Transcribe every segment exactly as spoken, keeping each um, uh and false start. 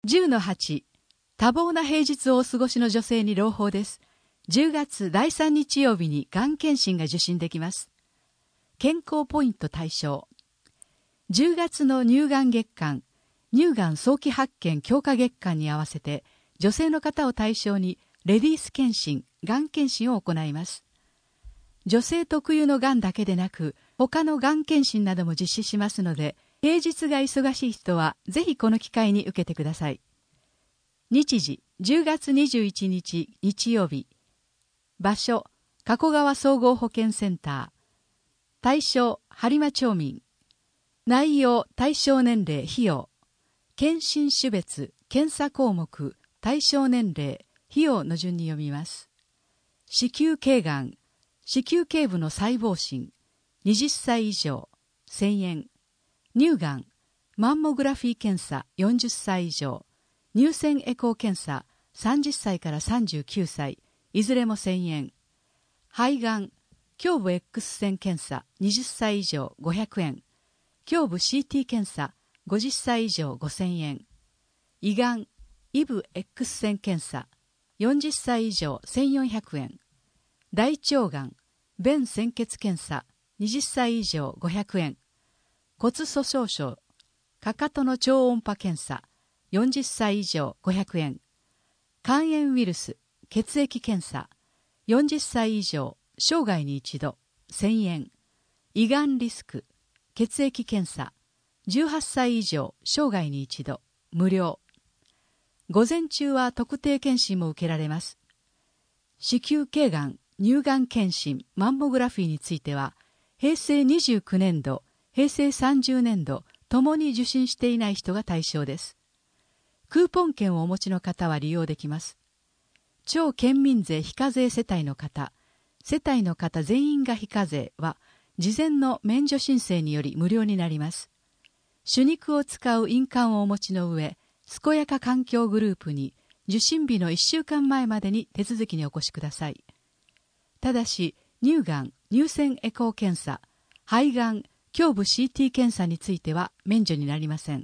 じゅうのはち、多忙な平日をお過ごしの女性に朗報です。じゅうがつだいさん日曜日にがん検診が受診できます。健康ポイント対象。じゅうがつの乳がん月間、乳がん早期発見強化月間に合わせて、女性の方を対象にレディース検診、がん検診を行います。女性特有のがんだけでなく、他のがん検診なども実施しますので、平日が忙しい人はぜひこの機会に受けてください。日時、じゅうがつにじゅういちにち日曜日。場所、加古川総合保健センター。対象、播磨町民。内容、対象年齢、費用。検診種別、検査項目、対象年齢、費用の順に読みます。子宮頸がん、子宮頸部の細胞診、はたち以上、せんえん。乳がん、マンモグラフィー検査よんじゅっさい以上、乳腺エコー検査さんじゅっさいからさんじゅうきゅうさい、いずれもせんえん。肺がん、胸部 X 線検査はたち以上ごひゃくえん。胸部 シーティー 検査ごじゅっさい以上ごせんえん。胃がん、イブ X 線検査よんじゅっさい以上せんよんひゃくえん。大腸がん、便潜血検査はたち以上ごひゃくえん。骨粗鬆症、かかとの超音波検査よんじゅっさい以上ごひゃくえん。肝炎ウイルス、血液検査よんじゅっさい以上生涯に一度せんえん。胃がんリスク、血液検査じゅうはっさい以上生涯に一度無料。午前中は特定検診も受けられます。子宮頸がん、乳がん検診、マンモグラフィーについては、へいせいにじゅうきゅうねんど、へいせいさんじゅうねんど、ともに受診していない人が対象です。クーポン券をお持ちの方は利用できます。超県民税非課税世帯の方、世帯の方全員が非課税は、事前の免除申請により無料になります。手肉を使う印鑑をお持ちの上、健やか環境グループに受診日のいっしゅうかんまえまでに手続きにお越しください。ただし、乳がん、乳腺エコー検査、肺がん、胸部 シーティー 検査については免除になりません。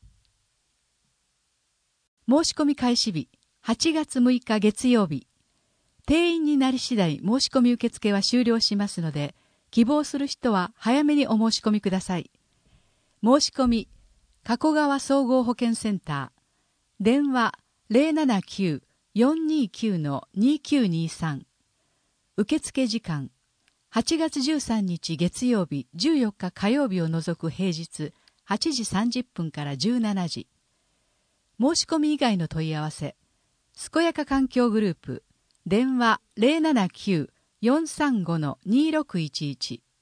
申し込み開始日、はちがつむいか月曜日。定員になり次第申し込み受付は終了しますので、希望する人は早めにお申し込みください。申し込み、加古川総合保健センター。電話 ゼロななきゅう よんにきゅう にきゅうにさん。受付時間、はちがつじゅうさんにち月曜日、じゅうよっか火曜日を除く平日、はちじさんじゅっぷんからじゅうしちじ。申し込み以外の問い合わせ、健やか環境グループ、電話 ゼロななきゅう よんさんご にろくいちいち。